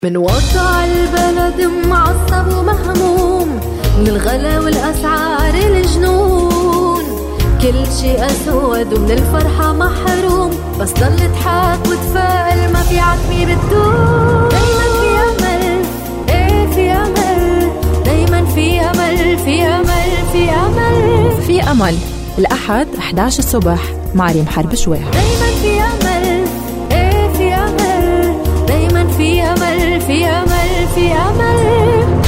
من وضع البلد معصب ومهموم، من الغلا والأسعار الجنون، كل شيء أسود ومن الفرحة محروم، بس ضل تضحك وتفائل، ما في عتمة بتدوم. دايما في أمل، ايه في أمل، دايما في أمل، في أمل، في أمل، في أمل. الأحد 11 الصبح مع ريم حرب شويح. دايما في أمل، ايه في أمل، دايما في أمل، في أمل، في أمل.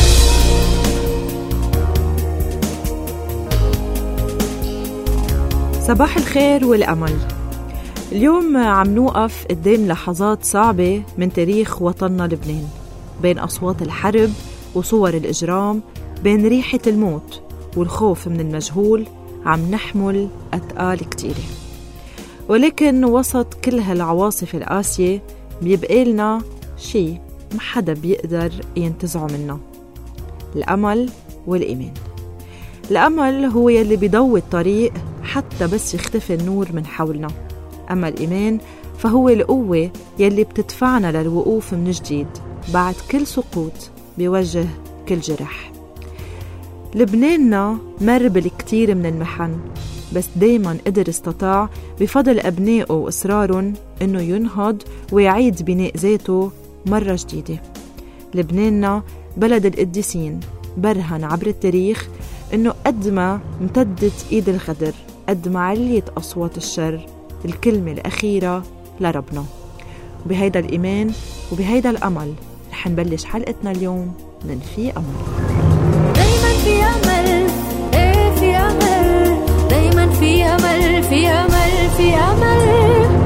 صباح الخير والأمل. اليوم عم نوقف قدام لحظات صعبة من تاريخ وطننا لبنان، بين أصوات الحرب وصور الإجرام، بين ريحة الموت والخوف من المجهول، عم نحمل أثقال كتيرة. ولكن وسط كل هالعواصف القاسية بيبقى لنا شيء ما حدا بيقدر ينتزعه منا: الأمل والإيمان. الأمل هو يلي بيضوي الطريق حتى بس يختفي النور من حولنا، أما الإيمان فهو القوة يلي بتدفعنا للوقوف من جديد بعد كل سقوط بيوجه كل جرح. لبناننا مر بالكثير من المحن، بس دايما قدر استطاع بفضل أبنائه وإصرارهم إنه ينهض ويعيد بناء ذاته مرة جديدة. لبناننا بلد القديسين برهن عبر التاريخ إنه قد ما امتدت إيد الغدر، قد ما عليت أصوات الشر، الكلمة الأخيرة لربنا. وبهيدا الإيمان وبهيدا الأمل رح نبلش حلقتنا اليوم من في أمل. دايما في أمل، إيه في أمل، دايما في أمل، في أمل، في أمل.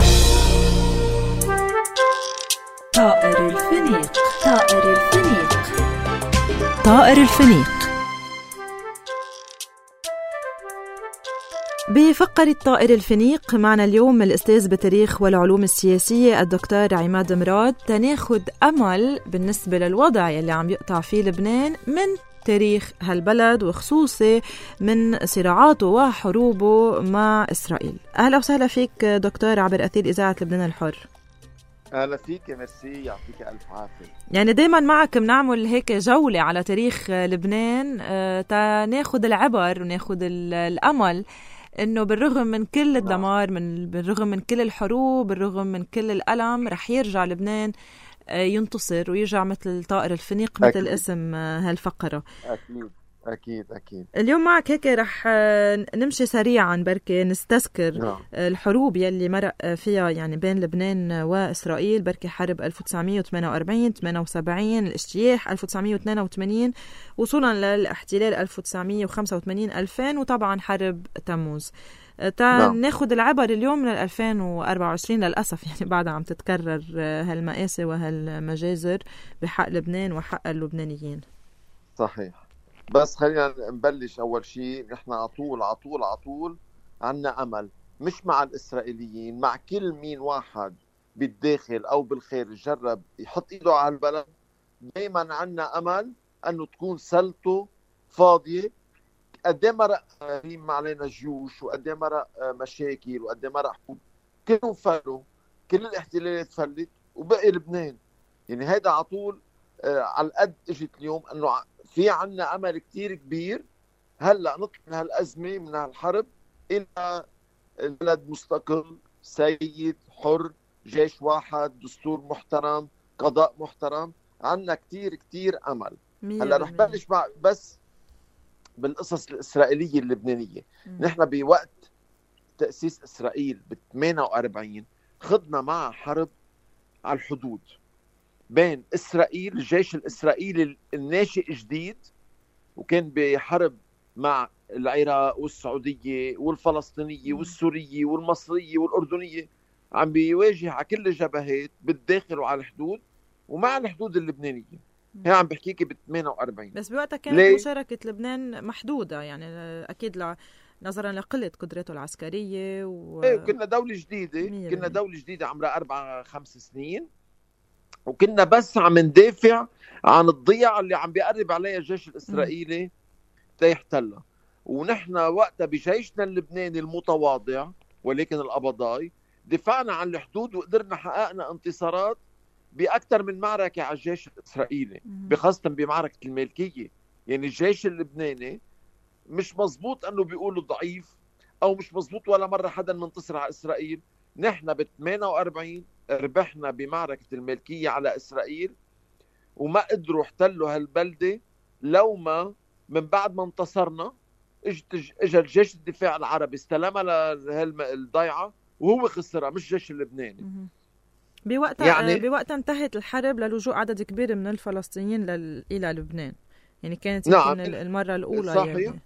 طائر الفنيق، طائر الفنيق، طائر الفنيق. بفقرة طائر الفنيق معنا اليوم الأستاذ بالتاريخ والعلوم السياسية الدكتور عماد مراد، تناخد أمل بالنسبة للوضع يلي عم يقطع فيه لبنان من تاريخ هالبلد، وخصوصي من صراعاته وحروبه مع إسرائيل. أهلا وسهلا فيك دكتور عبر أثير إذاعة لبنان الحر. أهلا فيك، ميرسي، يعطيك ألف عافية. يعني دايما معك بنعمل هيك جولة على تاريخ لبنان تناخد العبر وناخد الأمل، إنه بالرغم من كل الدمار، بالرغم من كل الحروب، بالرغم من كل الألم، رح يرجع لبنان ينتصر ويرجع مثل طائر الفنيق، مثل أكيد. اسم هالفقرة. أكيد أكيد أكيد. اليوم معك هيك رح نمشي سريعا بركي نستذكر الحروب يلي مرق فيها يعني بين لبنان وإسرائيل، بركي حرب 1948 78، الاجتياح 1982، وصولا للاحتلال 1985 2000، وطبعا حرب تموز. ناخد العبر اليوم من 2024 للأسف، يعني بعد عم تتكرر هالمآسي وهالمجازر بحق لبنان وحق اللبنانيين. صحيح، بس خلينا نبلش. أول شيء نحن عطول عنا أمل، مش مع الإسرائيليين، مع كل مين واحد بالداخل أو بالخارج جرب يحط إيده على البلد. دايما عنا أمل أنه تكون سلته فاضية. قدام مرق ريم علينا جيوش، وقدام مرق مشاكل، وقدام مرق حروب، كلهم فلوا، كل الاحتلالات فلت وبقي لبنان. يعني هيدا عطول على القد اجت اليوم انه في عنا امل كتير كبير هلا نطلع من هالازمه، من هالحرب، الى البلد مستقل، سيد، حر، جيش واحد، دستور محترم، قضاء محترم. عنا كتير امل. هلا رح بلش بس بالقصص الإسرائيلية اللبنانية. نحن بوقت تأسيس إسرائيل ب48 خضنا مع حرب على الحدود بين إسرائيل، الجيش الإسرائيلي الناشئ جديد، وكان بحرب مع العراق والسعودية والفلسطينية والسورية والمصرية والأردنية، عم بيواجه على كل الجبهات بالداخل وعلى الحدود ومع الحدود اللبنانية. هي عم بحكيكي ب48. بس بوقتها كانت مشاركة لبنان محدودة، يعني أكيد نظرا لقلة قدرته العسكرية كنا دولة جديدة، كنا دولة جديدة عمرها 4-5 سنين، وكنا بس عم ندافع عن الضيعة اللي عم بيقرب عليها الجيش الإسرائيلي تيحتلها. ونحن وقتها بجيشنا اللبناني المتواضع ولكن القبضاي دفعنا عن الحدود، وقدرنا حققنا انتصارات بأكثر من معركة على الجيش الإسرائيلي، بخاصة بمعركة الملكية. يعني الجيش اللبناني مش مزبوط أنه بيقولوا ضعيف أو مش مزبوط ولا مرة حدا منتصر على إسرائيل. نحن ب 48 ربحنا بمعركة الملكية على إسرائيل، وما قدروا احتلوا هالبلدة لو ما من بعد ما انتصرنا اجى الجيش الدفاع العربي استلمها للضيعة وهو خسرها، مش الجيش اللبناني. بوقتها انتهت الحرب للجوء عدد كبير من الفلسطينيين إلى لبنان. يعني كانت نعم المرة الأولى صحيح يعني.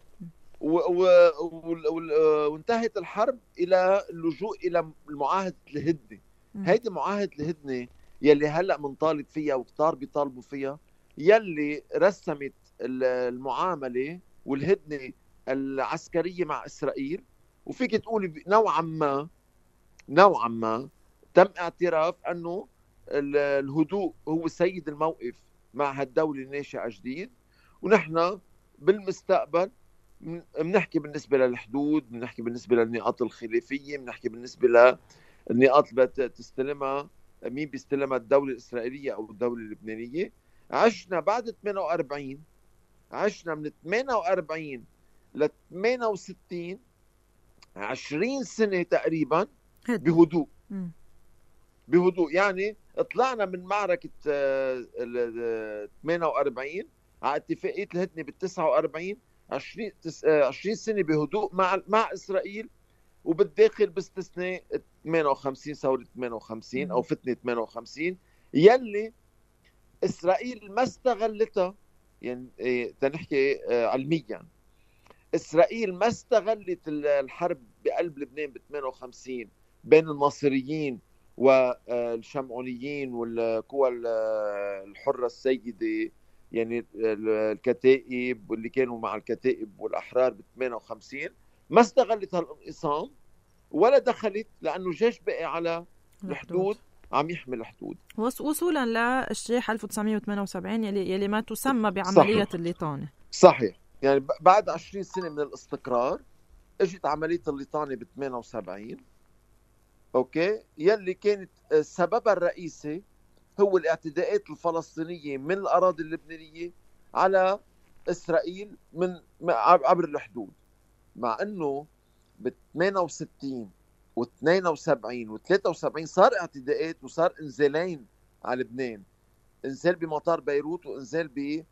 وانتهت الحرب إلى اللجوء إلى معاهدة الهدنة. هيدي معاهدة الهدنة يلي هلأ منطالب فيها وكتار بيطالبوا فيها، يلي رسمت المعاملة والهدنة العسكرية مع إسرائيل. وفيك تقولي نوعا ما تم اعتراف أنه الهدوء هو سيد الموقف مع هالدولة الناشئة جديد. ونحن بالمستقبل بنحكي بالنسبة للحدود، بنحكي بالنسبة للنقاط الخلافية، بنحكي بالنسبة للنقاط اللي بتستلمها مين بيستلمها، الدولة الإسرائيلية أو الدولة اللبنانية. عشنا بعد 48، عشنا من 48 ل 68 20 سنة تقريبا بهدوء. يعني طلعنا من معركة 48 على اتفاقية الهدنة بال 49، 20 سنة بهدوء مع إسرائيل، وبالداخل باستثناء 58 ثورة 58 أو فتنة 58 يلي إسرائيل ما استغلتها. يعني تنحكي علميا، إسرائيل ما استغلت الحرب بقلب لبنان ب 58 بين الناصريين والشمعونيين والقوى الحرة السيدة، يعني الكتائب واللي كانوا مع الكتائب والأحرار ب 58. ما استغلت هالانقسام ولا دخلت، لأنه جيش بقي على الحدود عم يحمي الحدود وصولا للشيح 1978 يلي ما تسمى بعملية الليطانة. صحيح. يعني بعد 20 سنة من الاستقرار اجت عملية الليطانة ب 78. اوكي، يلي كانت سببها الرئيسي هو الاعتداءات الفلسطينية من الأراضي اللبنانية على إسرائيل من عبر الحدود. مع أنه ب 68 و 72 و 73 صار اعتداءات وصار انزالين على لبنان، انزال بمطار بيروت وانزال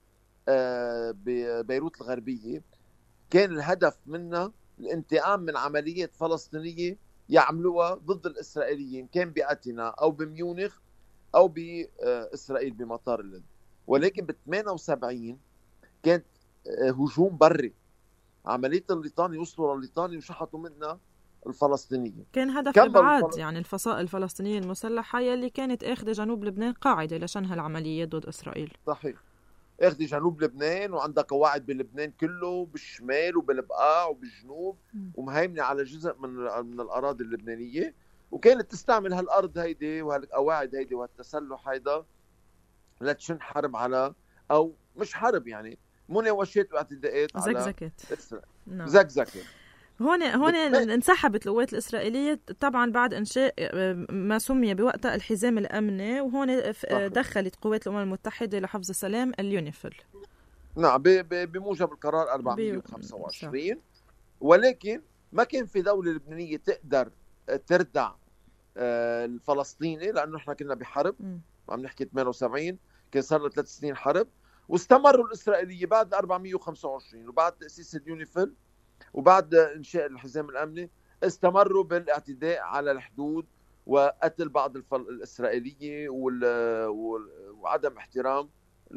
ببيروت الغربية. كان الهدف منها الانتقام من عمليات فلسطينية يعملوها ضد الإسرائيليين، كان بأتينا أو بميونخ أو بإسرائيل بمطار اللد. ولكن ب 78 كانت هجوم بري، عملية الليطاني، وصلوا لليطاني وشحطوا منها الفلسطينية. كان هدف إبعاد يعني الفصائل الفلسطينية المسلحة يلي كانت أخذ جنوب لبنان قاعدة لشنها العمليات ضد إسرائيل. صحيح، اخذ جنوب لبنان وعندها قواعد بلبنان كله، بالشمال وبالبقاع وبالجنوب، ومهيمنة على جزء من الأراضي اللبنانية. وكانت تستعمل هالأرض هيدي وهالقواعد هيدي وهالتسلح هيدا لتشن حرب على، أو مش حرب يعني مناوشات واعتداءات على زكزكة. هون انسحبت القوات الإسرائيلية طبعا بعد إنشاء ما سمي بوقتها الحزام الأمني، وهون دخلت قوات الأمم المتحدة لحفظ السلام اليونيفيل. نعم، بموجب القرار 425. ولكن ما كان في دولة لبنانية تقدر تردع الفلسطيني، لأنه احنا كنا بحرب. عم نحكي 78 كان صار له 3 سنين حرب، واستمروا الإسرائيلية بعد 425 وبعد تأسيس اليونيفيل وبعد إنشاء الحزام الأمني استمروا بالاعتداء على الحدود وقتل بعض الإسرائيلية وعدم احترام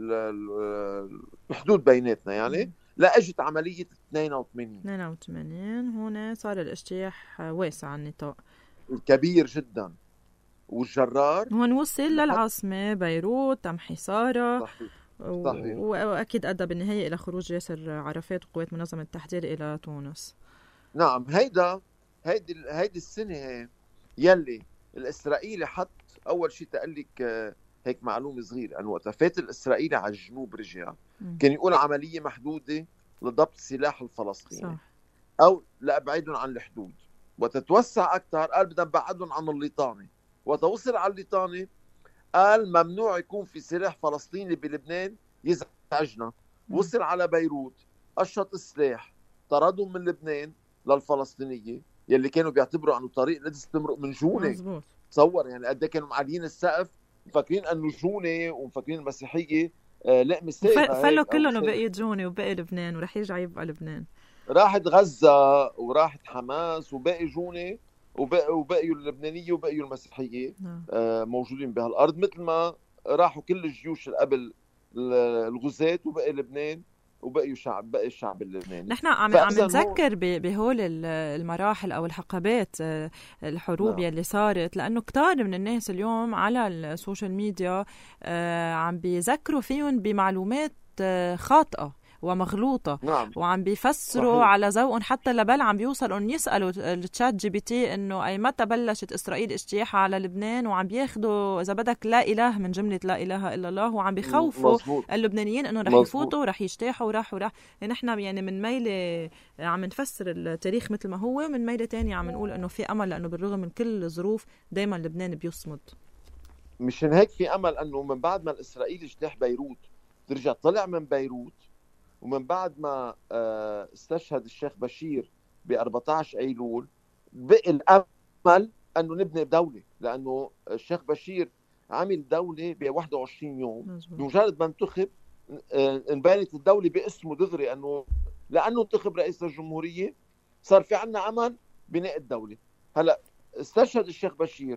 الحدود بيناتنا. يعني لا اجت عملية 82 هنا صار الاجتياح واسع النطاق كبير جدا، والجرار هون وصل للعاصمة بيروت، تم حصارها. صحيح. وأكيد أدى بالنهاية إلى خروج ياسر عرفات وقوات منظمة التحرير إلى تونس. نعم، هيدي السنة يلي الإسرائيلي حط أول شيء تقلك هيك معلومة صغيرة، أنه وقت فات الإسرائيلي على الجنوب رجع كان يقول عملية محدودة لضبط سلاح الفلسطيني، صح. أو لأبعدهم عن الحدود. وتتوسع أكثر قال بدنا نبعدهم عن الليطاني. وتوصل على الليطاني قال ممنوع يكون في سلاح فلسطيني بلبنان يزعجنا. وصل على بيروت، قشط السلاح، طردهم من لبنان للفلسطينية يلي كانوا بيعتبروا انه طريق لازم تمرق من جونة. مزبوط. تصور يعني قد كانوا معليين السقف، مفكرين انه جونة ومفكرين المسيحية لا مساء فلوا كلهم وبقي جوني وبقي لبنان ورح يرجع يبقى لبنان. راحت غزة وراحت حماس وباقي جونة وبقيوا اللبنانية وبقيوا المسيحية موجودين بهالأرض، مثل ما راحوا كل الجيوش قبل الغزاة وبقي لبنان وبقيوا بقي الشعب اللبناني. نحن عم نتذكر بهول المراحل أو الحقبات الحروب يلي صارت، لأنه كتار من الناس اليوم على السوشيال ميديا عم بيذكروا فيهم بمعلومات خاطئة ومغلوطة. وعم بيفسروا صحيح. على ذوقهم، حتى لبل عم بيوصلوا ان يسألوا الشات جي بي تي انه اي متى بلشت اسرائيل اجتياحها على لبنان، وعم بياخدوا اذا بدك لا اله من جملة لا اله الا الله، وعم بيخوفوا اللبنانيين انه رح يفوتوا ورح يجتاحوا وراح نحن يعني من ميلة عم نفسر التاريخ مثل ما هو، من ميلة تانية عم نقول انه في امل، لانه بالرغم من كل الظروف دايما لبنان بيصمد. مشان هيك في امل انه من بعد ما الاسرائيلي اجتاح بيروت ترجع طلع من بيروت، ومن بعد ما استشهد الشيخ بشير ب 14 أيلول بقي الأمل أنه نبني دولة، لأنه الشيخ بشير عمل دولة ب 21 يوم. بمجرد ما انتخب انبنت الدولة باسمه دغري، لأنه انتخب رئيس الجمهورية صار في عنا أمل بناء الدولة. هلأ استشهد الشيخ بشير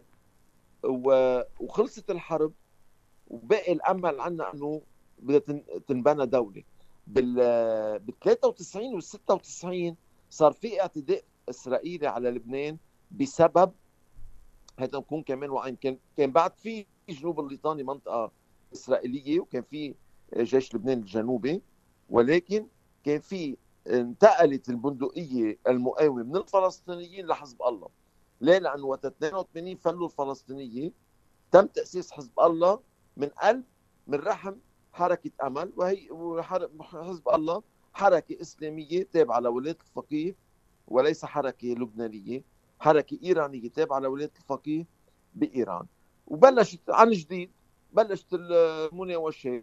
وخلصت الحرب، وبقي الأمل عنا أنه بدها تنبنى دولة. بال 93 وال 96 صار في اعتداء اسرائيلي على لبنان بسبب هذا، نكون كمان واعيين. كان بعد في جنوب الليطاني منطقه اسرائيليه، وكان في جيش لبنان الجنوبي، ولكن كان في انتقلت البندقيه المقاومه من الفلسطينيين لحزب الله. ليه؟ لانه وقت 82 فلوا الفلسطينيه تم تاسيس حزب الله من رحم حركة أمل، وهي حزب الله حركة إسلامية تابعة لولاية الفقيه وليس حركة لبنانية، حركة إيرانية تابعة لولاية الفقيه بإيران. وبلشت عن جديد، بلشت المناوشات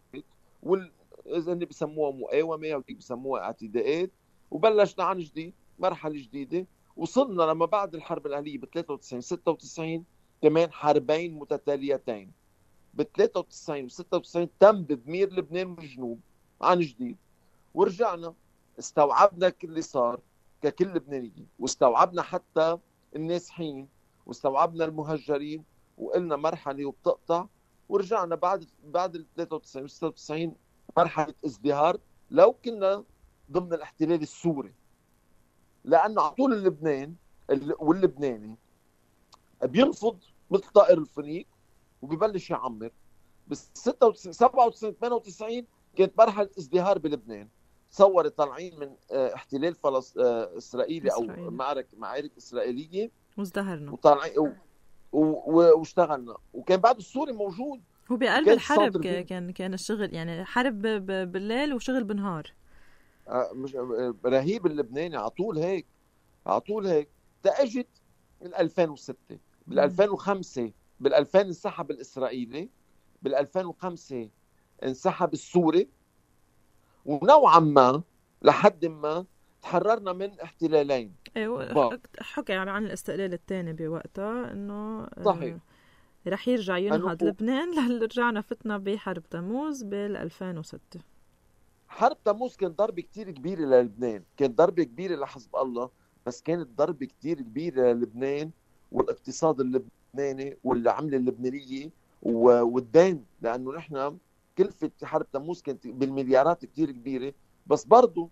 إذا بيسموها مقاومة أو بيسموها اعتداءات، وبلشنا عن جديد مرحلة جديدة. وصلنا لما بعد الحرب الأهلية ب 93 96 كمان حربين متتاليتين. ب 93 و 96 تم تدمير لبنان من الجنوب عن جديد، ورجعنا استوعبنا كل اللي صار ككل لبنانيين، واستوعبنا حتى النازحين، واستوعبنا المهجرين، وقلنا مرحلة وبتقطع. ورجعنا بعد ال 93 و 96 مرحلة ازدهار لو كنا ضمن الاحتلال السوري، لأنه على طول اللبنان واللبناني بينفض مثل طائر الفنيق وبيبلش يعمر. بس 96 97 98 كانت مرحله ازدهار بلبنان. تصوري طالعين من احتلال اسرائيلي او معارك اسرائيليه، وازدهرنا وطالعين واشتغلنا. وكان بعد السوري موجود، هو بقلب الحرب كان الشغل يعني حرب بالليل وشغل بالنهار. مش رهيب اللبناني على طول هيك تاجت من 2006. بال 2005 بال 2000 انسحب الإسرائيلي، بال 2005 انسحب السوري، ونوعا ما لحد ما تحررنا من احتلالين. حكى عن الاستقلال الثاني بوقتها انه صحيح رح يرجع ينهض لبنان. رجعنا فتنا بحرب تموز بال 2006. حرب تموز كان ضربة كتير كبيرة للبنان، كانت ضربة كبيرة لحزب الله، بس كانت ضربة كتير كبيرة للبنان والاقتصاد اللبناني والعملة اللبنانية والدين، لأنه نحن كلفة حرب تموز كانت بالمليارات كتير كبيرة. بس برضو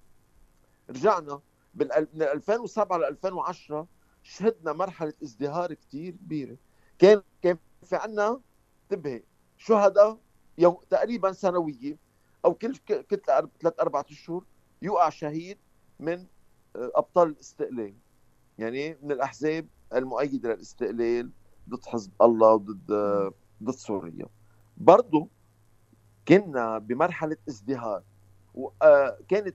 رجعنا من 2007 ل 2010 شهدنا مرحلة ازدهار كتير كبيرة. كان في عنا انتبهي شهداء تقريبا سنوية، أو كل 3-4 أشهر يقع شهيد من أبطال الاستقلال، يعني من الأحزاب المؤيدة للاستقلال ضد حزب الله وضد سوريا. برضو كنا بمرحلة ازدهار، وكانت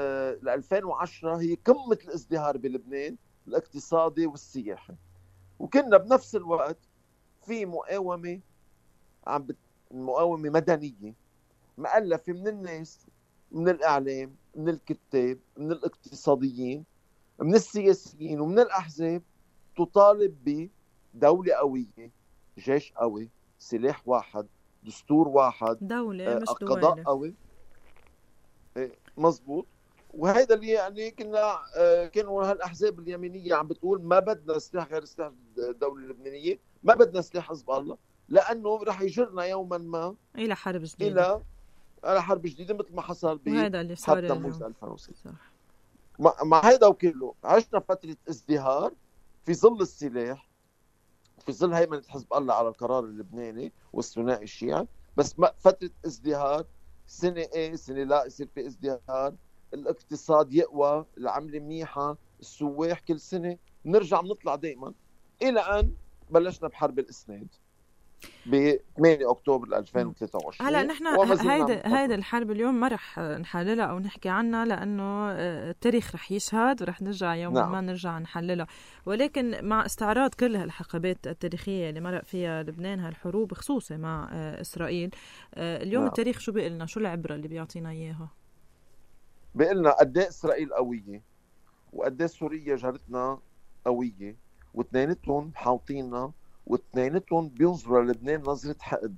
2010 هي قمة الازدهار بلبنان الاقتصادي والسياحي. وكنا بنفس الوقت في مقاومة مقاومة مدنية مؤلفة من الناس، من الإعلام، من الكتاب، من الاقتصاديين، من السياسيين، ومن الأحزاب، تطالب بدولة قوية، جيش قوي، سلاح واحد، دستور واحد، دولة مش قضاء دولة قوي. مزبوط. وهذا اللي يعني كانوا هالأحزاب اليمينية عم بتقول ما بدنا سلاح غير سلاح الدولة اللبنانية، ما بدنا سلاح حزب الله، لأنه رح يجرنا يوما ما إلى حرب جديدة، إلى حرب جديدة مثل ما حصل وهذا اللي صار بحرب تموز اليوم. 2006. مع هيدا وكله عشنا فترة ازدهار في ظل السلاح، في ظل هيمنة حزب الله على القرار اللبناني والثنائي الشيعي، بس فترة ازدهار، سنة سنة لا يصير في ازدهار، الاقتصاد يقوى، العملة منيحة، السواح كل سنة نرجع نطلع دائما، إلى أن بلشنا بحرب الإسناد ب 8 أكتوبر 2023. هلا نحن هيدا الحرب اليوم ما رح نحللها أو نحكي عنها، لأنه التاريخ رح يشهد ورح نرجع يوما ما نرجع نحللها، ولكن مع استعراض كل هالحقبات التاريخية اللي مرق فيها لبنان، هالحروب خصوصا مع إسرائيل، اليوم التاريخ شو بيقلنا؟ شو العبرة اللي بيعطينا إياها؟ بيقلنا قد ايه إسرائيل قوية وقد ايه سوريا جارتنا قوية، واثنيناتهم محاوطيننا، واثنيناتهم بينظروا للبنان نظرة حقد.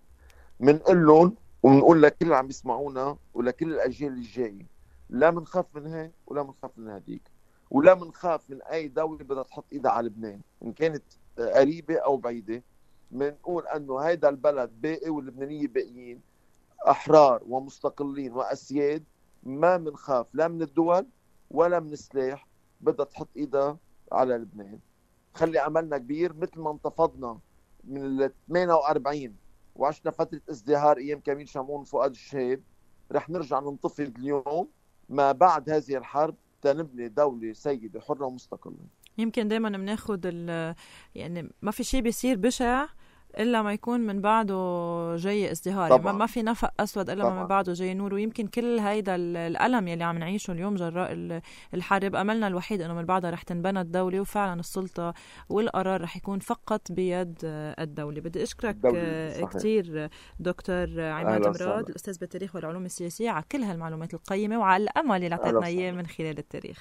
منقول لهم ومنقول لكل اللي عم يسمعونا ولكل الأجيال الجاية، لا منخاف من هاي ولا منخاف من هديك، ولا منخاف من أي دولة بدها تحط إيدها على لبنان إن كانت قريبة أو بعيدة. منقول أنه هيدا البلد باقي واللبنانية باقيين أحرار ومستقلين وأسياد، ما منخاف لا من الدول ولا من السلاح بدها تحط إيدها على لبنان. خلي عملنا كبير مثل ما انتفضنا من ال 48 وعشنا فترة ازدهار أيام كميل شامون وفؤاد الشهيد، رح نرجع ننتفض اليوم ما بعد هذه الحرب تنبني دولة سيدة حرة ومستقلة. يمكن دايما بناخد يعني ما في شيء بيصير بشع إلا ما يكون من بعده جاي ازدهار، يعني ما في نفق أسود إلا ما من بعده جاي نور. ويمكن كل هيدا الألم يلي عم نعيشه اليوم جراء الحرب أملنا الوحيد إنه من بعدها رح تنبنى الدولة، وفعلا السلطة والقرار رح يكون فقط بيد الدولة. بدي أشكرك كتير دكتور عماد مراد، الأستاذ بالتاريخ والعلوم السياسية، على كل هالمعلومات القيمة وعلى الأمل اللي عطيتنا إياه من خلال التاريخ.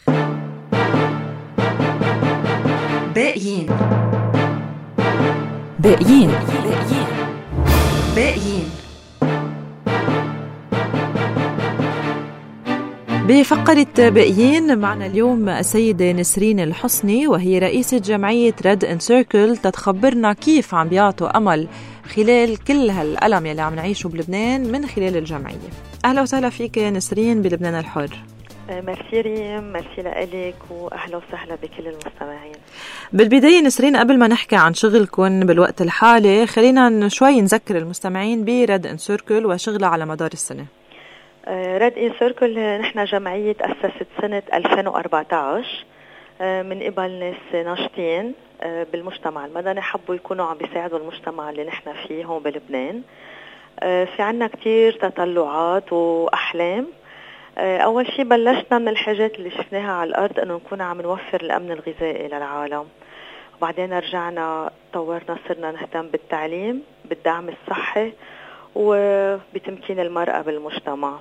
باقيين باقيين باقيين. بفقرة باقيين معنا اليوم السيدة نسرين الحصني، وهي رئيسة جمعية ريد إن سيركل، تتخبرنا كيف عم بيعطوا أمل خلال كل هالألم يلي عم نعيشه بلبنان من خلال الجمعية. أهلا وسهلا فيك نسرين بلبنان الحر. ميرسي ريم، ميرسي لك، وأهلا وسهلا بكل المستمعين. بالبداية نسرين، قبل ما نحكي عن شغلكم بالوقت الحالي، خلينا شوي نذكر المستمعين بريد إن سيركل وشغلها على مدار السنة. ريد إن سيركل نحن جمعية تأسست سنة 2014 من قبل ناس ناشطين بالمجتمع المدني، حبوا يكونوا عم بيساعدوا المجتمع اللي نحن فيه هون بلبنان. في عنا كتير تطلعات وأحلام. أول شيء بلشنا من الحاجات اللي شفناها على الأرض، أنه نكون عم نوفر الأمن الغذائي للعالم، وبعدين رجعنا طورنا، صرنا نهتم بالتعليم، بالدعم الصحي، وبتمكين المرأة بالمجتمع.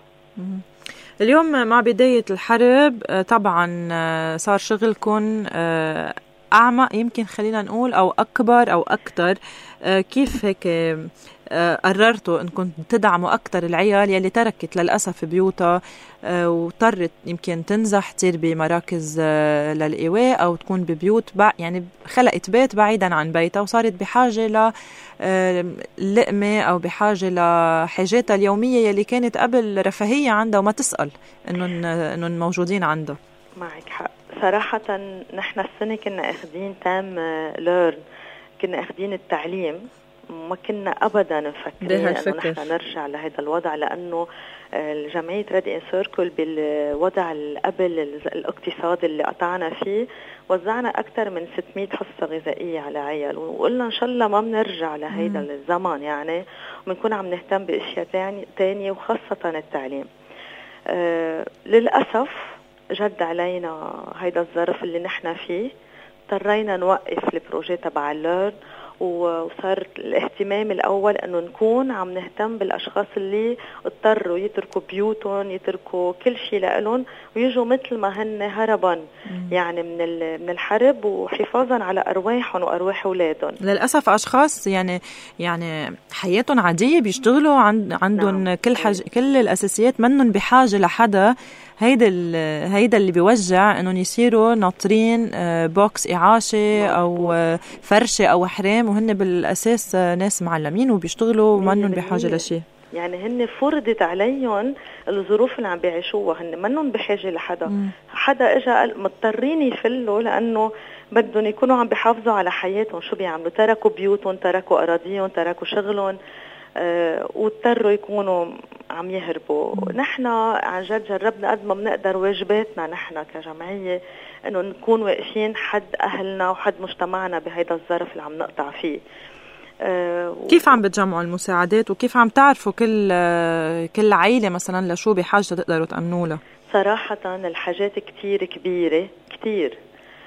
اليوم مع بداية الحرب طبعا صار شغلكم أعمق، يمكن خلينا نقول، أو أكبر أو أكتر. كيف هيك قررتوا أنكم تدعموا أكتر العيال يلي تركت للأسف بيوتها واضطرت يمكن تنزح تصير بمراكز للإيواء أو تكون ببيوت يعني خلقت بيت بعيدا عن بيتها وصارت بحاجة للقمة أو بحاجة لحاجاتها اليومية يلي كانت قبل رفاهية عندها وما تسأل إنهم موجودين عندها؟ معك حق صراحة. نحن السنة كنا أخذين تام ليرن، كنا أخذين التعليم، ما كنا أبدا نفكر أنه نحن نرجع لهذا الوضع، لأنه الجمعية ريد إن سيركل بالوضع قبل الاقتصاد اللي قطعنا فيه وزعنا أكثر من 600 حصة غذائية على عيال، وقلنا إن شاء الله ما بنرجع لهذا الزمان يعني، وبنكون عم نهتم بأشياء تانية وخاصة التعليم. للأسف جد علينا هيدا الظرف اللي نحن فيه، اضطرينا نوقف البروجي تبع الليرن وصار الاهتمام الأول أنه نكون عم نهتم بالأشخاص اللي اضطروا يتركوا بيوتهم، يتركوا كل شيء لهم ويجوا مثل ما هن هربا يعني من الحرب وحفاظا على أرواحهم وأرواح أولادهم. للأسف أشخاص يعني حياتهم عادية، بيشتغلوا عندهم نعم. كل الأساسيات، منهم بحاجة لحدا. هيدا اللي بيوجع انهم يصيروا ناطرين بوكس إعاشة او فرشة او حرام، وهن بالاساس ناس معلمين وبيشتغلوا ومنهم بحاجة لشيء. يعني هن فرضت عليهم الظروف اللي عم بيعيشوها، هن منهم بحاجة لحدا. حدا اجا قال مضطرين يفلوا لانه بدهم يكونوا عم بيحافظوا على حياتهم. شو بيعملوا؟ تركوا بيوتهم، تركوا اراضيهم، تركوا شغلهم، واضطروا يكونوا عم يهربوا. نحن عن جد جربنا قد ما بنقدر، واجباتنا نحن كجمعية انه نكون واقفين حد اهلنا وحد مجتمعنا بهيدا الظرف اللي عم نقطع فيه. كيف عم بتجمعوا المساعدات وكيف عم تعرفوا كل عائلة مثلا لشو بحاجة تقدروا تأمنوا لها؟ صراحة الحاجات كتير كبيرة كتير.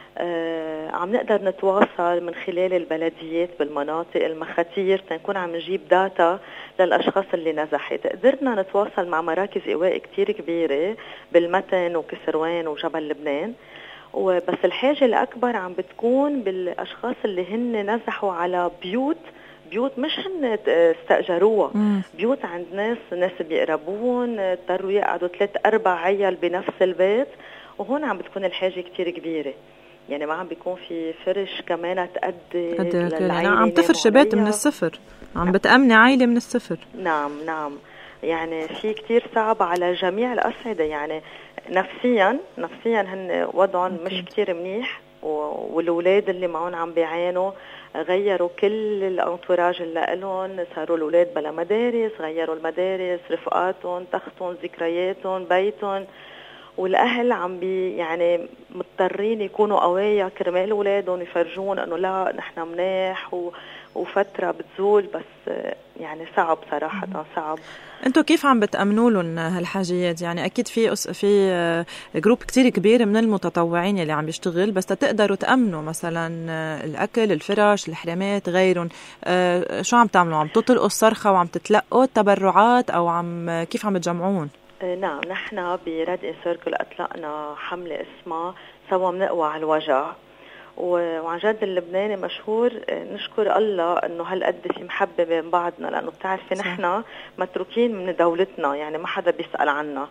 عم نقدر نتواصل من خلال البلديات بالمناطق المخاتير تنكون عم نجيب داتا للأشخاص اللي نزحت. قدرنا نتواصل مع مراكز إيواء كتير كبيرة بالمتن وكسروان وجبل لبنان، وبس الحاجة الأكبر عم بتكون بالأشخاص اللي هن نزحوا على بيوت مش هن استأجروها، بيوت عند ناس بيقربون، اضطروا يقعدوا 3-4 عيال بنفس البيت، وهون عم بتكون الحاجة كتير كبيرة. يعني ما عم بيكون في فرش كمان تأدي يعني عم تفرش بيت من الصفر، عم بتأمني عائلة من الصفر. نعم يعني في كتير صعب على جميع الأصعدة. يعني نفسيا هن وضعهم مش كتير منيح، والأولاد اللي معهم عم بيعانوا. غيروا كل الانتوراج اللي لهم، صاروا الأولاد بلا مدارس، غيروا المدارس، رفقاتهم، تختهم، ذكرياتهم، بيتهم، والأهل عم يعني مضطرين يكونوا قوايا كرمال أولادهم، يفرجون أنه لا نحن مناح وفترة بتزول. بس يعني صعب صراحة، صعب. انتوا كيف عم بتأمنوا لهم هالحاجيات؟ يعني أكيد في جروب كتير كبير من المتطوعين اللي عم يشتغل، بس تقدروا تأمنوا مثلا الأكل، الفرش، الحرامات، غيرهم. شو عم تعملوا؟ عم تطلقوا الصرخة وعم تتلقوا التبرعات، أو كيف عم تجمعون؟ نعم، نحن برد إن سيركل أطلقنا حملة اسمها سوا منقوى على الوجع، وعن جد اللبناني مشهور نشكر الله انه هالقد في محبه بين بعضنا، لانه بتعرفي نحن متروكين من دولتنا، يعني ما حدا بيسأل عنا.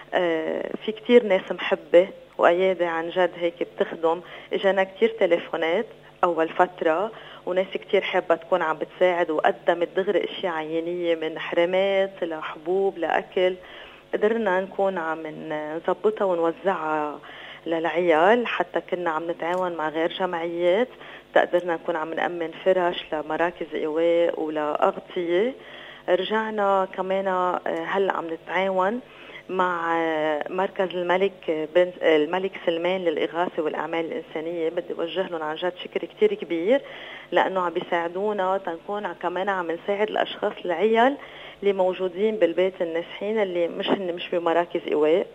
في كتير ناس محبه وايادي عن جد هيك بتخدم. اجانا كتير تليفونات اول فتره، وناس كتير حابه تكون عم بتساعد، وقدمت دغري اشياء عينيه من حرامات لحبوب لاكل. قدرنا نكون عم نظبطها ونوزعها للعيال، حتى كنا عم نتعاون مع غير جمعيات تقدرنا نكون عم نأمن فرش لمراكز إيواء ولاغطيه. رجعنا كمان هلا عم نتعاون مع مركز الملك سلمان للإغاثة والأعمال الإنسانية. بدي أوجه لهم عن جد شكر كتير كبير، لأنه عم بيساعدونا تنكون كمان عم نساعد الأشخاص العيال اللي موجودين بالبيت النازحين، اللي مش بمراكز إيواء،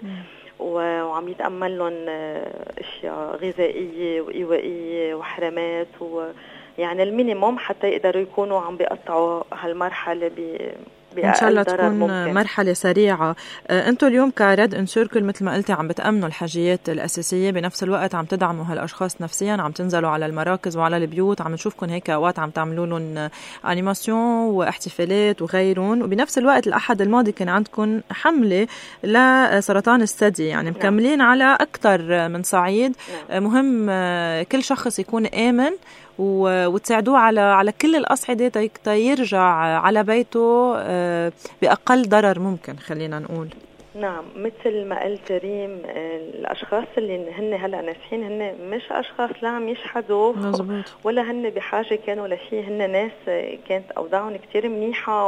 وعم يتأمل لهم اشياء غذائيه وايوائيه وحرامات، ويعني المينيموم حتى يقدروا يكونوا عم بيقطعوا هالمرحله ان شاء الله تكون ممكن. مرحله سريعه. انتم اليوم كرد إن سيركل مثل ما قلتي عم بتأمنوا الحاجيات الاساسيه، بنفس الوقت عم تدعموا هالاشخاص نفسيا، عم تنزلوا على المراكز وعلى البيوت، عم نشوفكم هيك اوقات عم تعملوا لهم انيماسيون واحتفالات وغيرهم. وبنفس الوقت الاحد الماضي كان عندكم حمله لسرطان الثدي، يعني مكملين على اكثر من صعيد. مهم كل شخص يكون آمن وتساعدوه على كل الأصعدة يرجع على بيته بأقل ضرر ممكن، خلينا نقول. نعم، مثل ما قلت ريم، الأشخاص اللي هن هلأ ناسحين هن مش أشخاص لا عم يشحدوا ولا هن بحاجة كانوا لشيء. هن ناس كانت أوضاعهم كتير منيحة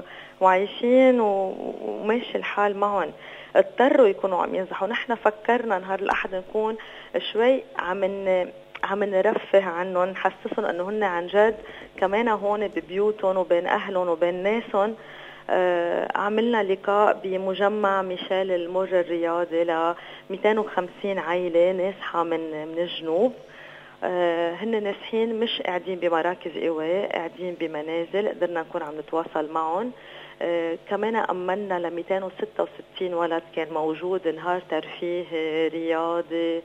وعايشين وماشي الحال معهم، اضطروا يكونوا عم ينزحوا. نحن فكرنا نهار الأحد نكون شوي عم نرفه عنهم، نحسسهم انه هن عن جد كمان هون ببيوتهم وبين اهلهم وبين ناسهم. عملنا لقاء بمجمع ميشيل المر الرياضي ل 250 عائله نازحه من الجنوب، هن ناجحين مش قاعدين بمراكز إيواء، قاعدين بمنازل قدرنا نكون عم نتواصل معهم. كمان أمنا ل 266 ولد كان موجود، نهار ترفيه رياضي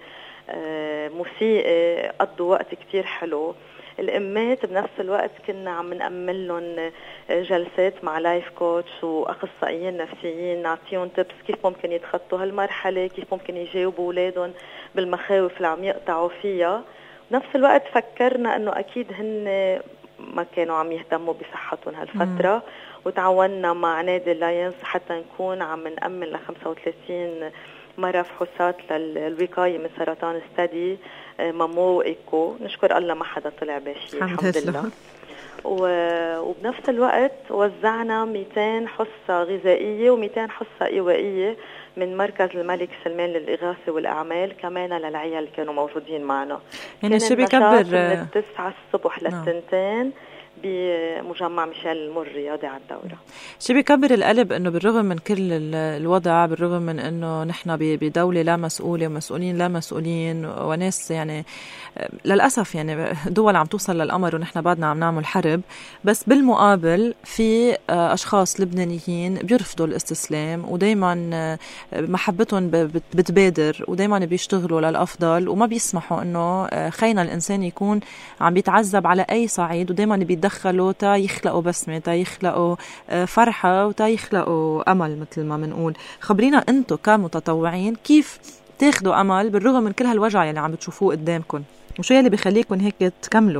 موسيقى، قضوا وقت كتير حلو. الأمات بنفس الوقت كنا عم نأمل لهم جلسات مع لايف كوتش وأخصائيين نفسيين، نعطيهم تبس كيف ممكن يتخطوا هالمرحلة، كيف ممكن يجاوبوا أولادهم بالمخاوف اللي عم يقطعوا فيها. بنفس الوقت فكرنا أنه أكيد هن ما كانوا عم يهتموا بصحتهم هالفترة، وتعاوننا مع نادي اللاينز حتى نكون عم نأمن ل 35 مرة فحوصات للوقاية من سرطان الثدي، مامو وإيكو. نشكر الله ما حدا طلع بشيء الحمد لله. وبنفس الوقت وزعنا 200 حصة غذائية و200 حصة إيوائية من مركز الملك سلمان للإغاثة والأعمال كمان للعيال اللي كانوا موجودين معنا. يعني شو بيكبر من 9 الصبح للتنتين بمجمع ميشيل الرياضي على الدورة. شو بيكبر القلب انه بالرغم من كل الوضع، بالرغم من انه نحن بدولة لا مسؤولة ومسؤولين لا مسؤولين وناس يعني للأسف يعني دول عم توصل للقمر ونحن بعدنا عم نعمل حرب، بس بالمقابل في أشخاص لبنانيين بيرفضوا الاستسلام ودايما محبتهم بتبادر ودايما بيشتغلوا للأفضل وما بيسمحوا انه خينا الإنسان يكون عم بيتعذب على أي صعيد، ودايما بيتدخلوا تا يخلقوا بسمة، تا يخلقوا فرحة، وتا يخلقوا أمل مثل ما منقول. خبرينا أنتو كمتطوعين كيف تاخدوا أمل بالرغم من كل هالوجع اللي عم بتشوفوه قدامكم، وشو يلي بيخليكم هيك تكملوا؟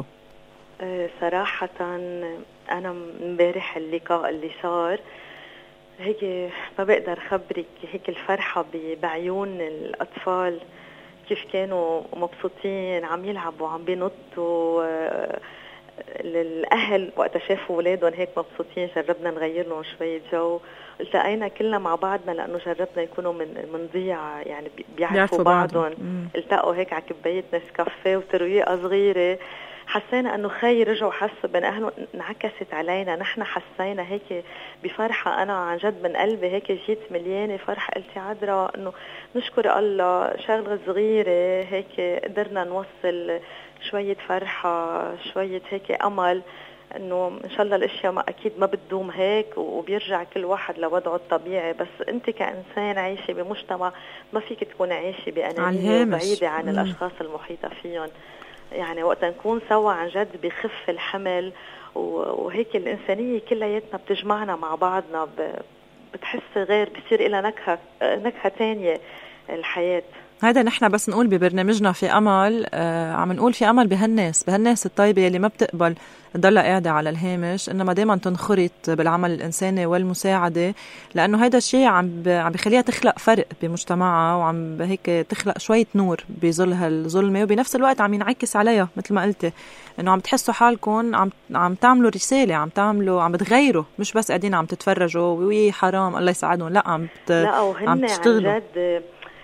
صراحة أنا مبارح اللقاء اللي صار هيك ما بقدر خبرك هيك الفرحة بعيون الأطفال، كيف كانوا مبسوطين عم يلعبوا عم بينطوا. للأهل وقت شافوا أولادهم هيك مبسوطين جربنا نغير لهم شوية جو، التقينا كلنا مع بعضنا لأنه جربنا يكونوا من ضيعة يعني بيعرفوا بعضهم. التقوا هيك على كباية نسكافيه وترويقة صغيرة، حسينا أنه خي رجعوا حسوا بين أهلهم، انعكست علينا نحن، حسينا هيك بفرحة. أنا عن جد من قلبي هيك جيت مليانة فرحة، قلت عذرا أنه نشكر الله شغلة صغيرة هيك قدرنا نوصل شوية فرحة، شوية هيك أمل إنه إن شاء الله الأشياء ما أكيد ما بتدوم هيك وبيرجع كل واحد لوضعه الطبيعي. بس أنت كإنسان عايشة بمجتمع ما فيك تكون عايشة بأنانية بعيدة عن الأشخاص المحيطة فيهم. يعني وقت نكون سوا عن جد بخف الحمل وهيك الإنسانية كلياتنا بتجمعنا مع بعضنا، بتحس غير بصير إلى نكهة تانية الحياة. هذا نحن بس نقول ببرنامجنا في أمل، عم نقول في أمل بهالناس الطيبة اللي ما بتقبل تضلها قاعدة على الهامش، إنما دايما تنخرط بالعمل الإنساني والمساعدة، لأنه هذا الشيء عم بخليها تخلق فرق بمجتمعها، وعم هيك تخلق شوية نور بظل هالظلمة، وبنفس الوقت عم ينعكس عليها مثل ما قلتي إنه عم تحسوا حالكم عم تعملوا رسالة، عم بتغيروا، مش بس قاعدين عم تتفرجوا وي حرام الله يساعدهم، لا عم تشتغلوا. عن جد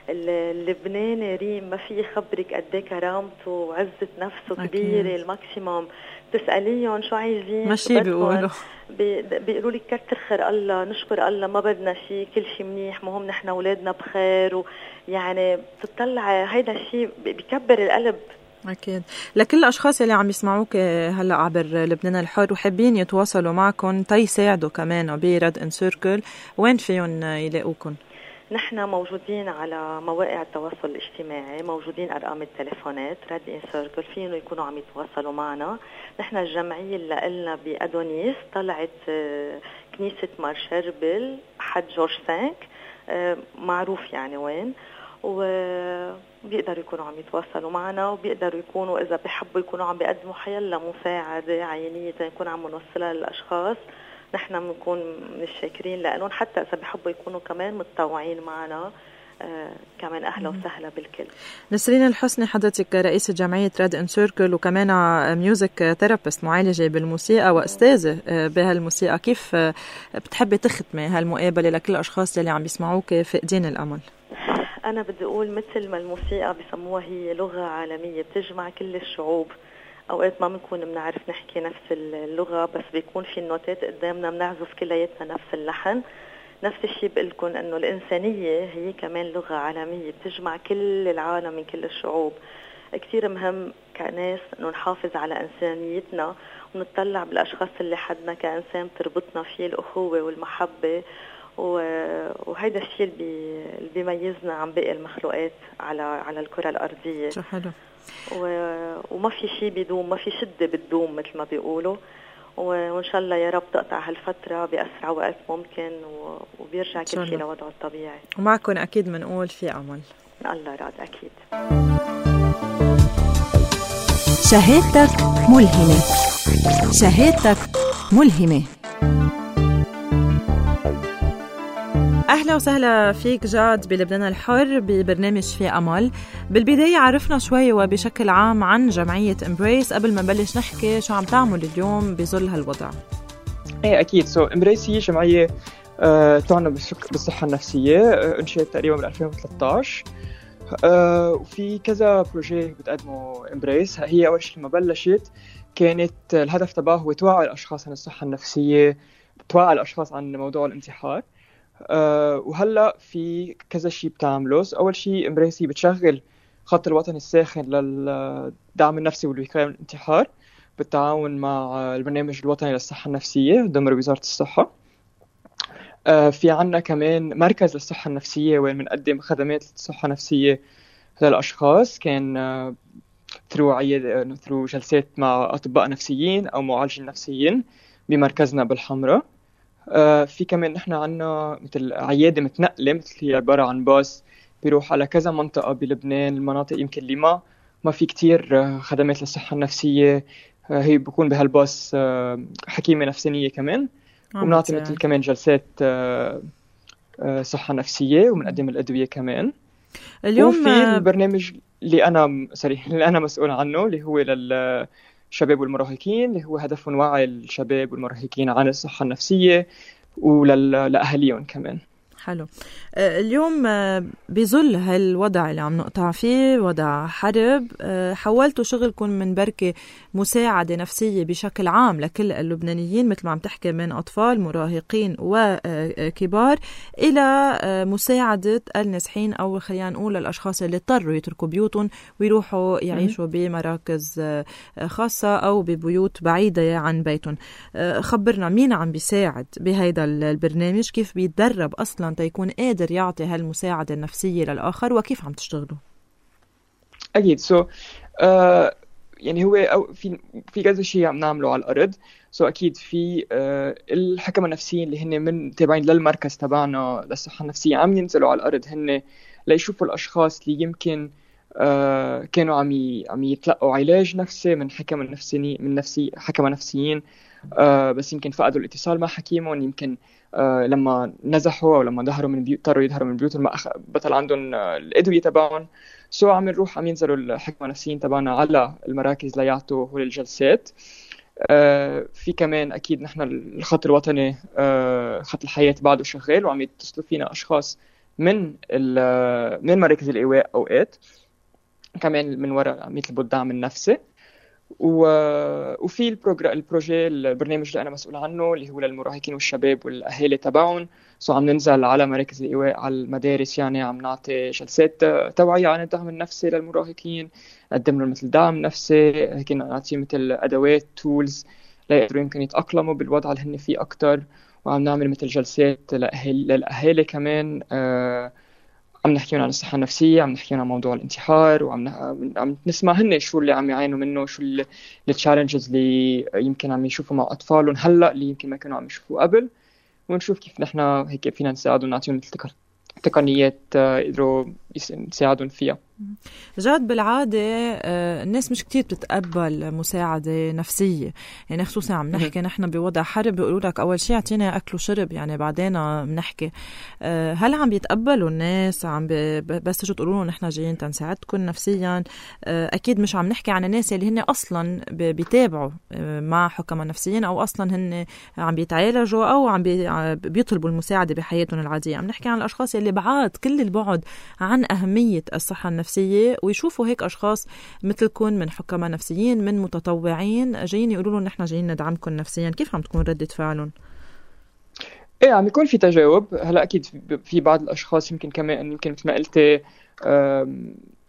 اللبناني ريم ما في خبرك قد ايه كرامته وعزة نفسه كبيرة الماكسيموم. تسأليهم شو عايزين ماشي بيقولوا لك كتر خير الله، نشكر الله، ما بدنا شيء، كل شيء منيح، مهم نحن اولادنا بخير. يعني بتطلع هيدا الشيء بيكبر القلب. أكيد. لكل الأشخاص اللي عم يسمعوك هلأ عبر لبنان الحر وحابين يتواصلوا معكم تيساعدوا كمان بريد إن سيركل، وين فيهم يلاقوكم؟ نحن موجودين على مواقع التواصل الاجتماعي، موجودين أرقام التليفونات ريد إن سيركل، فيهم يكونوا عم يتواصلوا معنا. نحن الجمعية اللي قلنا بأدونيس طلعت كنيسة مارشربل حد جورج 5 معروف يعني وين، وبيقدروا يكونوا عم يتواصلوا معنا، وبيقدروا يكونوا إذا بيحبوا يكونوا عم بيقدموا حيلا مساعدة عينية نكون عم نوصلها للأشخاص. نحن بنكون من الشاكرين لأنهم حتى إذا بيحبوا يكونوا كمان متطوعين معنا كمان أهلا وسهلا بالكل. نسرين الحسني، حضرتك رئيسة جمعية ريد إن سيركل وكمان ميوزك ثيرابيست، معالجة بالموسيقى وأستاذة بهالموسيقى، كيف بتحبي تختمي هالمقابلة لكل الأشخاص اللي عم بيسمعوك فقدين الأمل؟ أنا بدي أقول مثل ما الموسيقى بيسموها هي لغة عالمية بتجمع كل الشعوب. أوقات ما بنكون بنعرف نحكي نفس اللغة، بس بيكون في النوتات قدامنا بنعزف كلياتنا نفس اللحن. نفس الشيء بقولكم أنه الإنسانية هي كمان لغة عالمية بتجمع كل العالم من كل الشعوب. كتير مهم كناس إنه نحافظ على إنسانيتنا ونتطلع بالأشخاص اللي حدنا كإنسان تربطنا فيه الأخوة والمحبة، وهيدا الشيء اللي بيميزنا عن باقي المخلوقات على الكرة الأرضية. حلو. وما في شيء بيدوم، ما في شدة بتدوم مثل ما بيقولوا، وإن شاء الله يا رب تقطع هالفترة بأسرع وقت ممكن وبيرجع كل شيء لوضعه الطبيعي. ومعكم أكيد منقول في أمل. الله راد أكيد. شهادتك ملهمة. شهادتك ملهمة. أهلا وسهلا فيك جاد بلبنان الحر ببرنامج في أمل. بالبداية عرفنا شوي وبشكل عام عن جمعية إمبريس قبل ما نبلش نحكي شو عم تعمل اليوم بظل هالوضع. ايه أكيد. إمبريس هي جمعية تعنى بالصحة النفسية، انشئت تقريبا بال 2013، وفي كذا بروجي بتقدمه إمبريس. هي أول شيء لما بلشت كانت الهدف تبعه هو توعي الأشخاص عن الصحة النفسية، توعي الأشخاص عن موضوع الانتحار. وهلأ في كذا شيء بتعمله. أول شيء إمبريسي بتشغل خط الوطني الساخن للدعم النفسي والوقاية من الانتحار بالتعاون مع البرنامج الوطني للصحة النفسية ضمن وزارة الصحة. في عنا كمان مركز للصحة النفسية وين بنقدم خدمات الصحة النفسية للأشخاص، كان ثرو جلسات مع أطباء نفسيين أو معالجين نفسيين بمركزنا بالحمراء. في كمان نحن عنا مثل عيادة متنقلة، مثل هي عبارة عن باص بيروح على كذا منطقة بلبنان، المناطق يمكن اللي ما في كتير خدمات للصحة النفسية، هي بيكون بهالباص حكيمة نفسية كمان، وبنعطي مثل كمان جلسات صحة نفسية، وبنقدم الأدوية كمان. اليوم في البرنامج اللي أنا مسؤول عنه، اللي هو للشباب والمراهقين، اللي هو هدفه وعي الشباب والمراهقين عن الصحة النفسية ولأهاليهم كمان. حلو. اليوم بظل هالوضع اللي عم نقطع فيه، وضع حرب، حولتوا شغلكم من بركة مساعدة نفسية بشكل عام لكل اللبنانيين مثل ما عم تحكي، من أطفال مراهقين وكبار، إلى مساعدة النازحين، أو خلينا نقول الأشخاص اللي اضطروا يتركوا بيوتهم ويروحوا يعيشوا بمراكز خاصة أو ببيوت بعيدة عن بيتهم. خبرنا مين عم بيساعد بهيدا البرنامج، كيف بيتدرب أصلاً تيكون قادر يعطي هالمساعدة النفسية للآخر، وكيف عم تشتغلوا؟ أكيد. يعني هو في كذا شيء عم نعمله على الأرض. أكيد في الحكمة النفسيين اللي هن من تابعين للمركز تبعنا للصحة النفسية، عم ينزلوا على الأرض هن ليشوفوا الأشخاص اللي يمكن كانوا عم يتلقوا علاج نفسي من حكمة نفسيين، بس يمكن فقدوا الاتصال مع حكيمهم، يمكن لما نزحوا أو لما اضطروا يظهروا من بيوتهم ما بطل عندهم الأدوية تبعهم. عم ينزلوا الحكمة النفسيين تبعنا على المراكز ليعطوا هول الجلسات. في كمان أكيد نحن الخط الوطني خط الحياة بعده شغال، وعم يتصلوا فينا أشخاص من مراكز الإيواء أوقات كمان من وراء عم يطلبوا الدعم النفسي. وفي البرنامج اللي أنا مسؤول عنه اللي هو للمراهقين والشباب والأهالي تبعهم. عم ننزل على مراكز الإيواء، على المدارس، يعني عم نعطي جلسات توعية عن الدعم النفسي للمراهقين، نقدم لهم مثل دعم نفسي، هيك نعطي مثل أدوات تولز ليقدروا يمكن يتأقلموا بالوضع اللي هن فيه أكتر. وعم نعمل مثل جلسات للأهالي كمان، عم نحكيون عن الصحة النفسية، عم نحكيون عن موضوع الانتحار، وعم نسمع هن شو اللي عم يعانوا منه، شو التشالنجز اللي يمكن عم يشوفوا مع أطفالهم هلأ اللي يمكن ما كانوا عم يشوفوا قبل، ونشوف كيف نحن هيك فينا نساعدهم، نعطيهم تقنيات يقدروا يساعدون فيها. جاد، بالعادة الناس مش كتير بتتقبل مساعدة نفسية، يعني خصوصا عم نحكي نحن بوضع حرب، بيقولوا لك أول شيء اعطينا أكل وشرب، يعني بعدين بنحكي. هل عم بيتقبلوا الناس؟ بس تجوا تقولوا لهم نحن جايين تنساعدكم نفسيا؟ أكيد مش عم نحكي عن الناس اللي هن أصلا بيتابعوا مع حكماء نفسيين، أو أصلا هن عم بيتعالجوا أو عم بيطلبوا المساعدة بحياتهم العادية. عم نحكي عن الأشخاص اللي بعاد كل البعد عن أهمية الصحة النفسية، ويشوفوا هيك أشخاص مثلكم من حكماء نفسيين، من متطوعين جايين يقولوا لهم نحن جايين ندعمكم نفسيا. كيف عم تكون ردة فعلهم؟ عم يكون في تجاوب. هلا أكيد في بعض الأشخاص يمكن كمان مثل ما قلت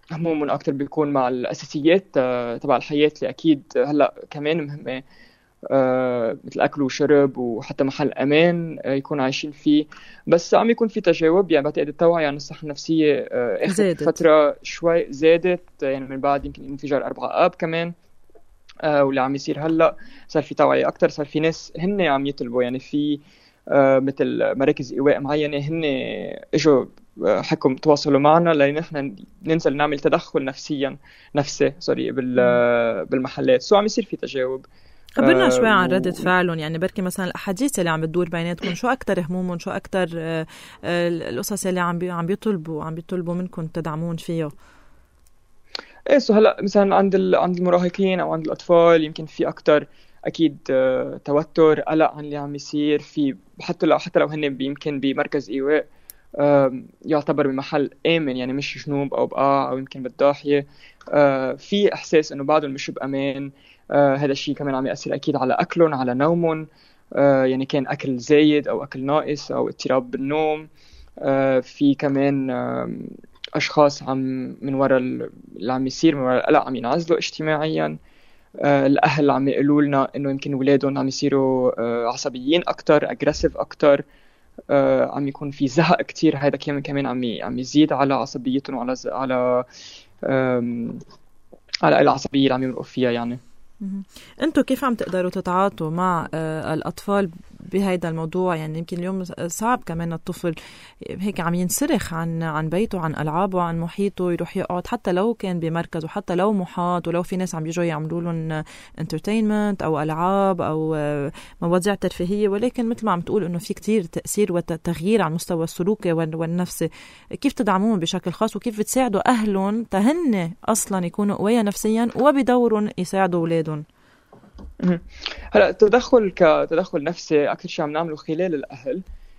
همومهم أكتر بيكون مع الأساسيات تبع الحياة اللي أكيد هلأ كمان مهمة، مثل أكل وشرب وحتى محل أمان يكون عايشين فيه. بس عم يكون في تجاوب، يعني بعتقد التوعية عن الصحة النفسية آخر فترة شوي زادت، يعني من بعد يمكن انفجار 4 آب كمان واللي عم يصير هلأ صار في توعية أكتر، صار في ناس هن عم يطلبوا، يعني في مثل مراكز إيواء معينة هن إجوا حكم تواصلوا معنا لأن نحن ننزل نعمل تدخل نفسي بالمحلات. سو عم يصير في تجاوب. خبرنا شوي عن ردة فعلهم، يعني بركي مثلا الأحاديث اللي عم بتدور بيناتكم، شو أكتر همومهم، شو أكتر القصص اللي عم بيطلبوا منكم تدعمون فيه؟ إيه سو هلا مثلا عند المراهقين أو عند الأطفال يمكن في أكتر أكيد توتر، قلق عن اللي عم يصير في، حتى لو هن يمكن بمركز إيواء يعتبر بمحل آمن، يعني مش جنوب أو بقاع أو يمكن بالضاحية، في إحساس إنه بعدهم مش بأمان. هذا الشيء كمان عم يأثر أكيد على أكلهم، على نومهم، يعني كان أكل زايد أو أكل ناقص أو اضطراب بالنوم. في كمان أشخاص من وراء اللي عم يصير، من وراء القلق عم ينعزلوا اجتماعيا. الأهل عم يقولوا لنا إنه يمكن أولادهم عم يصيروا عصبيين أكتر، أجريسيف أكتر، عم يكون في زهق كتير. هذا كمان عم يزيد على عصبيتهم وعلى العصبية اللي عم يمرقوا فيها. يعني انتوا كيف عم تقدروا تتعاطوا مع الأطفال بهيدا الموضوع؟ يعني يمكن اليوم صعب كمان الطفل هيك عم ينسرخ عن بيته، عن ألعابه، عن محيطه، يروح يقعد حتى لو كان بمركز وحتى لو محاط ولو في ناس عم بيجوا يعملوا لهم انترتينمنت أو ألعاب أو مواضيع ترفيهية، ولكن مثل ما عم تقول إنه في كتير تأثير وتغيير على المستوى السلوكي والنفسي. كيف تدعمون بشكل خاص وكيف بتساعدوا أهلهم تهن أصلا يكونوا قوية نفسيا وبدورهم يساعدوا أولادهم؟ هلا كتدخل نفسي أكثر شيء عم نعمله خلال الأهل،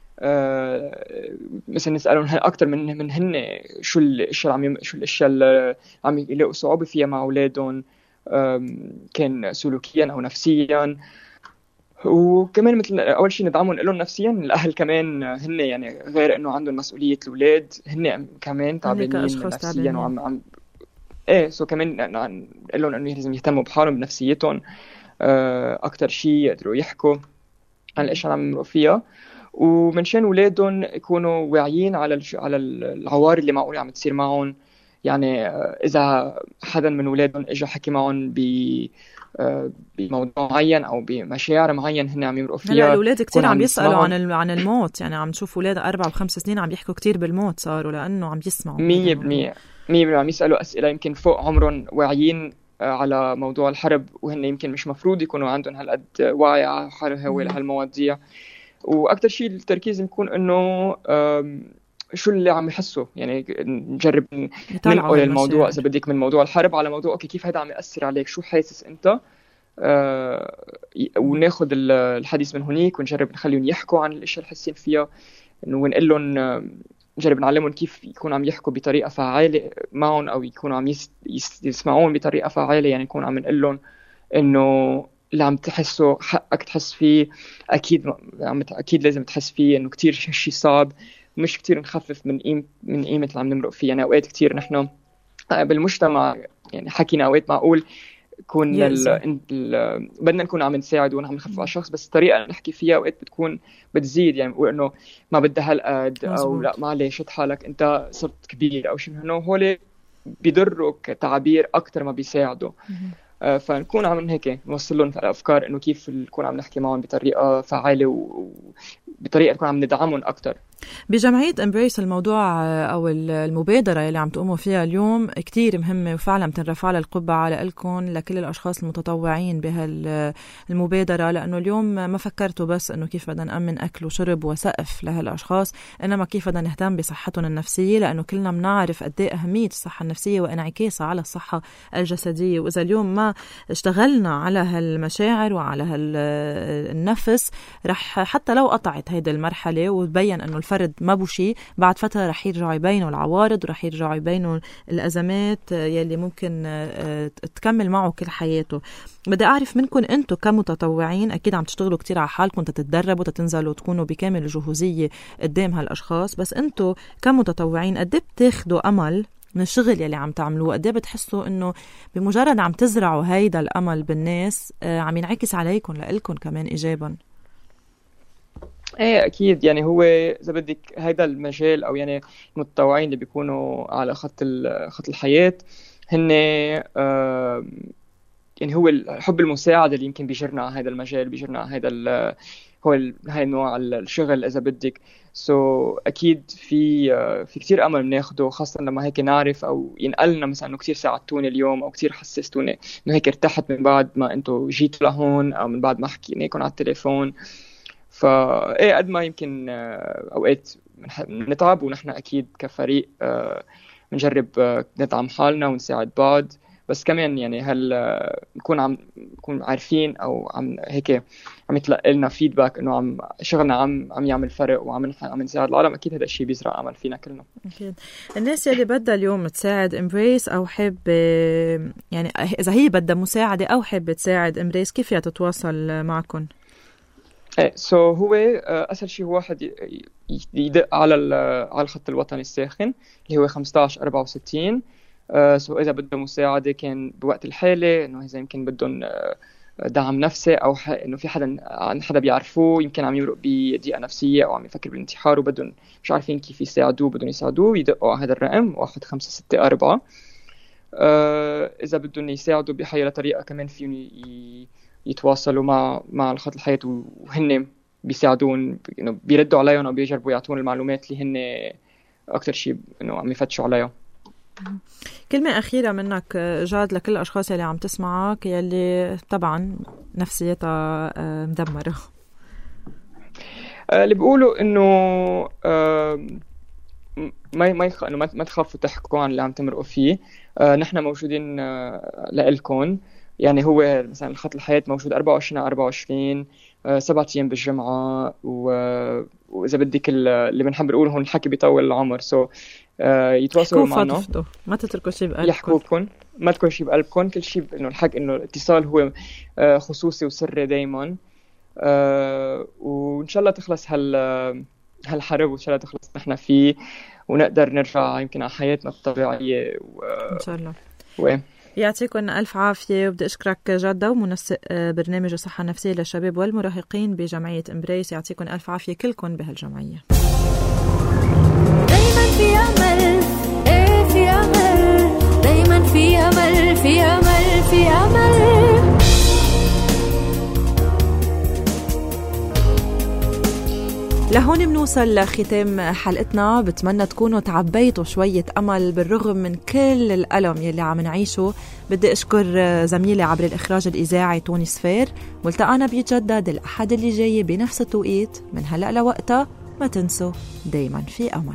مثلا نسألهم أكثر من هن شو الأشياء اللي عم يلاقوا صعوبة فيها مع أولادهم، كان سلوكيا أو نفسيا. وكمان مثل أول شيء ندعمهم لهم نفسيا. الأهل كمان هن يعني غير إنه عندهم مسؤولية الأولاد، هن كمان تعبانين نفسيا وعم سو كمان نقول لهم إنه لازم يهتموا بحالهم بنفسيتهم أكتر شيء، يقدروا يحكوا عن الأشياء اللي عم يمرقوا فيها، ومنشان أولادهم يكونوا واعيين على العوار اللي معقول عم تصير معهم. يعني إذا حدا من أولادهم إجا حكي معهم بموضوع معين أو بمشاعر معين هن عم يمرقوا فيها. هلا الأولاد كتير عم يسألوا عن الموت، يعني عم نشوف أولاد 4 و5 سنين عم يحكوا كتير بالموت صاروا لأنه عم يسمعوا 100% عم يسألوا أسئلة يمكن فوق عمرهم، واعيين على موضوع الحرب وهن يمكن مش مفروض يكونوا عندهم هالقد وعي على هالمواضيع. وأكتر شيء التركيز يكون إنه شو اللي عم يحسوا، يعني نجرب ننقل الموضوع إذا بدك من موضوع الحرب على موضوع أوكي كيف هذا عم يأثر عليك، شو حاسس أنت، وناخد الحديث من هنيك ونجرب نخليهم يحكوا عن الأشياء اللي حاسين فيها، ونقول لهم نجرب نعلمهم كيف يكونوا عم يحكوا بطريقة فعالة معهم أو يكونوا عم يسمعون بطريقة فعالة. يعني نكون عم نقول لهم إنه اللي عم تحسه حقك تحس فيه، أكيد لازم تحس فيه، إنه كتير شيء صعب، مش كتير نخفف من قيمة اللي عم نمرق فيه. يعني أوقات كتير نحن بالمجتمع يعني حكينا أوقات معقول بدنا نكون عم نساعد ونعم نخفف على الشخص، بس الطريقة اللي نحكي فيها وقت بتكون بتزيد، يعني بقول إنه ما بدها هالقد أو لا معلش شد حالك أنت صرت كبير أو شيء من هنو، هول بيضروا كتعبير أكتر ما بيساعدوا. فنكون عم هيك نوصل لهم الأفكار إنه كيف نكون عم نحكي معهم بطريقة فعالة وبطريقة نكون عم ندعمهم أكتر. بجمعية امبريس الموضوع أو المبادرة اللي عم تقوموا فيها اليوم كتير مهمة، وفعلا بتنرفع على القبة على لكم لكل الأشخاص المتطوعين بهالمبادرة، لأنه اليوم ما فكرتوا بس أنه كيف بدنا نأمن أكل وشرب وسقف لهالأشخاص، إنما كيف بدنا نهتم بصحتهم النفسية، لأنه كلنا بنعرف قد إيه أهمية الصحة النفسية وانعكاسها على الصحة الجسدية. وإذا اليوم ما اشتغلنا على هالمشاعر وعلى هالنفس رح حتى لو قطعت هيدا المرحلة وتبين أنه الفرد ما بوشي، بعد فترة رح يرجعوا يبينوا العوارض ورح يرجعوا يبينوا الأزمات يلي ممكن تكمل معه كل حياته. بدي أعرف منكم أنتم كمتطوعين، أكيد عم تشتغلوا كتير على حالكم تتدربوا تتنزلوا تكونوا بكامل جهوزية قدام هالأشخاص، بس أنتم كمتطوعين قد إيه بتاخدوا أمل من الشغل يلي عم تعملوه؟ قد ايه بتحسوا انه بمجرد عم تزرعوا هيدا الامل بالناس عم ينعكس عليكم لإلكم كمان ايجابا؟ ايه اكيد، يعني هو اذا بدك هيدا المجال او يعني المتطوعين اللي بيكونوا على خط الحياة هن يعني هو حب المساعدة اللي يمكن بيجرنا على هذا المجال، بيجرنا على هذا هاي النوع الشغل إذا بدك. أكيد في كتير أمل بناخده، خاصة لما هيك نعرف أو ينقلنا مثلا إنه كتير ساعدتوني اليوم أو كتير حسستوني إنه هيك ارتحت من بعد ما أنتوا جيتوا لهون أو من بعد ما حكيناكم على التليفون. فإيه قد ما يمكن أوقات نتعب، ونحن أكيد كفريق بنجرب ندعم حالنا ونساعد بعض، بس كمان يعني هل نكون عارفين او عم يتلقى لنا فيدباك انه شغلنا عم يعمل فرق وعم نساعد العالم، اكيد هذا الشيء بيزرع امل فينا كلنا. اكيد. الناس اللي بدها اليوم تساعد امبريس او حابه، يعني اذا هي بدها مساعده او حابه تساعد امبريس، كيف فيها تتواصل معكم؟ هو اسهل شيء هو واحد يدق على الخط الوطني الساخن اللي هو 1564. إذا بدهم مساعدة كان بوقت الحالة، إنه إذا يمكن بدهم دعم نفسي أو إنه في حدا بيعرفوه يمكن عم يمرق بضيقة نفسية أو عم يفكر بالانتحار وبدهم مش عارفين كيف يساعدوه، بدهم يساعدوه يدقوا على هذا الرقم 1564. إذا بدهم يساعدوا بحياة طريقة كمان فيهم يتواصلوا مع الخط الحياة وهن بيساعدون، إنه بيردوا عليهم أو بيجربوا يعطون المعلومات اللي هن أكتر شيء إنه عم يفتشوا عليها. كلمة أخيرة منك جاد لكل الأشخاص اللي عم تسمعك يلي طبعا نفسيتها مدمرة. اللي بيقولوا إنه ما تخافوا تحكوا عن اللي عم تمرقوا فيه، نحن موجودين لإلكم. يعني هو مثلا الخط الحياة موجود 24/24 7 أيام بالجمعة، وإذا بدك اللي بنحب نقول هون الحكي بيطول العمر. يتواصلوا معنا، ما تتركوا شيء بقلبكم، يحكوكم، ما تكون شيء بقلبكم، كل شيء إنه الحق إنه الاتصال هو خصوصي وسري دايما. وإن شاء الله تخلص هالحرب، وإن شاء الله تخلص نحن فيه ونقدر نرجع يمكن على حياتنا الطبيعية إن شاء الله. يعطيكم ألف عافية، وبدي أشكرك جادة ومنسق برنامج الصحة النفسية للشباب والمراهقين بجمعية امبريس. يعطيكم ألف عافية كلكم بهالجمعية. دايما في أمل، في أمل، دايما في أمل، في أمل، في أمل. لهون منوصل لختام حلقتنا. بتمنى تكونوا تعبيتوا شوية أمل بالرغم من كل الألم يلي عم نعيشه. بدي أشكر زميلي عبر الإخراج الإذاعي توني سفير، والتقانا بيتجدد الأحد اللي جاي بنفس التوقيت من هلأ لوقتها. ما تنسوا دايما في أمل.